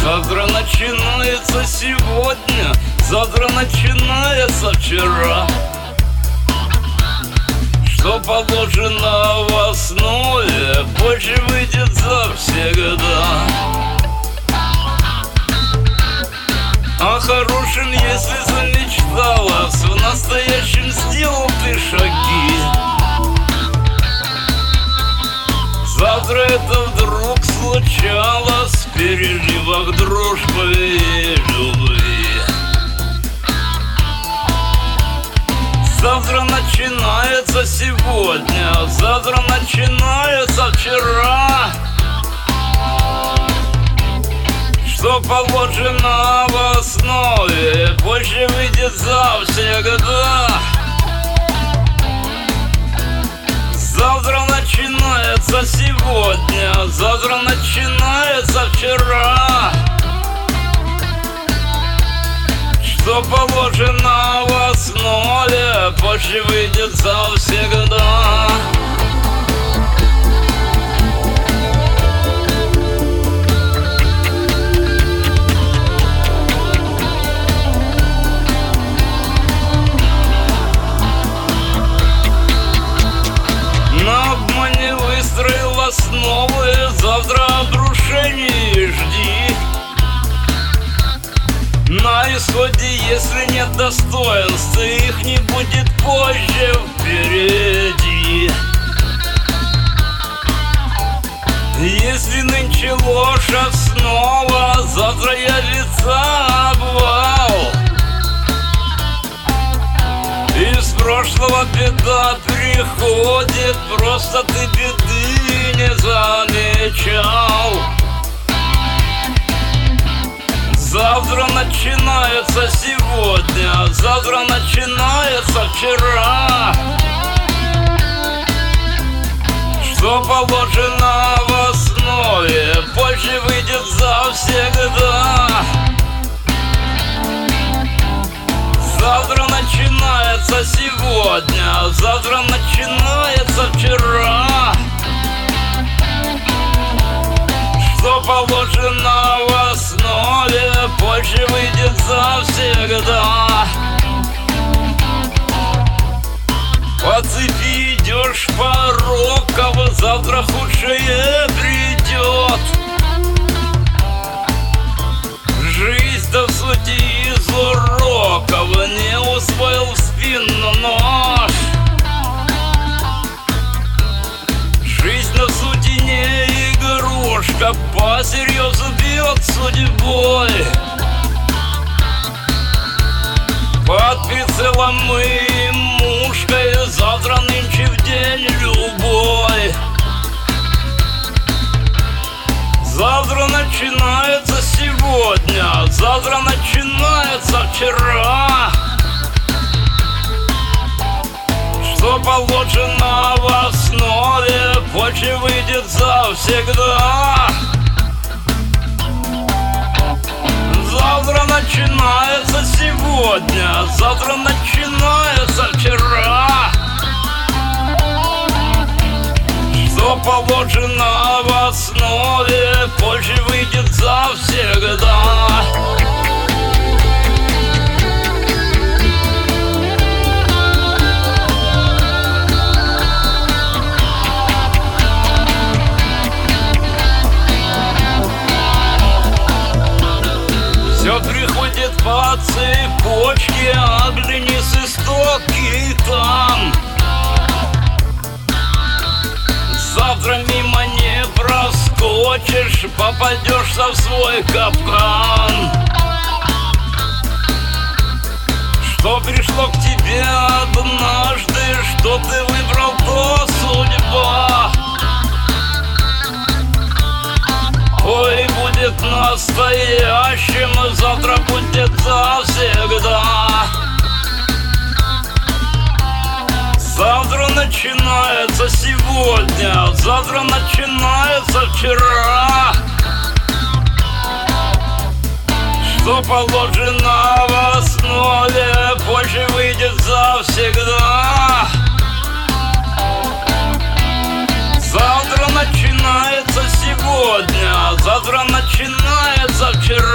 Завтра начинается сегодня, завтра начинается вчера. Что положено в основе, позже выйдет завсегда. А хорошим, если замечталась, в настоящем сделал ты шаги. Завтра это вдруг случалось в переливах дружбы и любви. Завтра начинается сегодня, завтра начинается вчера. Что положено в основе, позже выйдет завсегда. Завтра начинается сегодня, завтра начинается вчера. Что положено в основе, позже выйдет завсегда. На обмане выстроил основы, завтра обрушений жди. На исходе, если нет достоинств, их не будет позже впереди. Если нынче ложь основа, завтра явится обвал. Из прошлого беда приходит, просто ты беды не замечал. Завтра начинается сегодня, завтра начинается вчера. Что положено в основе, позже выйдет завсегда. Завтра начинается сегодня, завтра начинается вчера. Что положено в основе, позже выйдет завсегда. По цепи идешь пороков, завтра худшее придет. Жизнь-то в сути из уроков, не усвоил в спину нож. Жизнь на сути не игрушка, посерьезу бьет судьбой. Под прицелом мы мушкой, завтра нынче в день любой. Завтра начинается сегодня, завтра начинается вчера. Что положено в основе, позже выйдет завсегда. Завтра начинается сегодня, завтра начинается вчера. Что положено в основе, позже выйдет завсегда. Все приходит по цепочке, оглянись истоки там. Завтра мимо не проскочишь, попадешься в свой капкан. Что пришло к тебе однажды, что ты выбрал, то судьба. Ой, будет настоящим, завтра будет завсегда. Завтра начинается сегодня, завтра начинается вчера. Что положено в основе, позже выйдет завсегда. Завтра начинается сегодня, завтра начинается за вчера.